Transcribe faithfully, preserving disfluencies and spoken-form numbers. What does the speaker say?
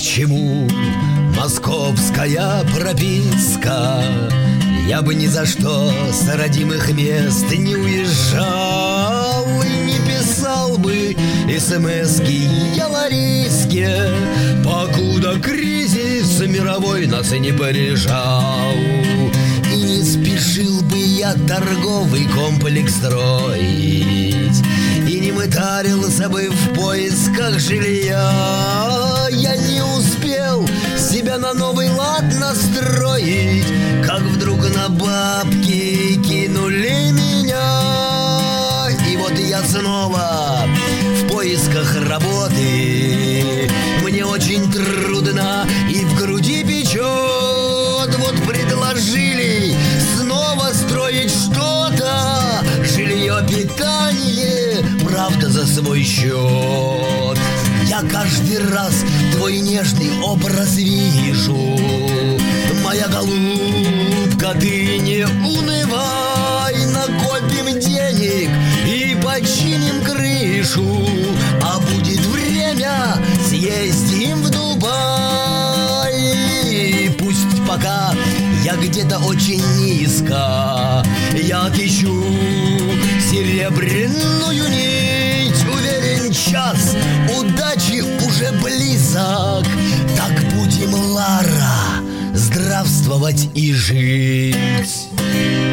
чему московская прописка? Я бы ни за что с родимых мест не уезжал и не писал бы эс-эм-эски я Лариске, покуда кризис мировой нас и не порежал. И не спешил бы я торговый комплекс строить, и не мытарился бы в поисках жилья. Я не успел себя на новый лад настроить, как вдруг на бабки кинули меня. И вот я снова в поисках работы. Мне очень трудно и в груди печет. Вот предложили снова строить что-то, жилье, питание, правда, за свой счет. Я каждый раз твой нежный образ вижу. Моя голубка, ты не унывай, накопим денег и починим крышу, а будет время, съездим в Дубай. Пусть пока я где-то очень низко, я отыщу серебряную нить. Уверен, час удачи уже близок. Так будем, Лара, здравствовать и жить.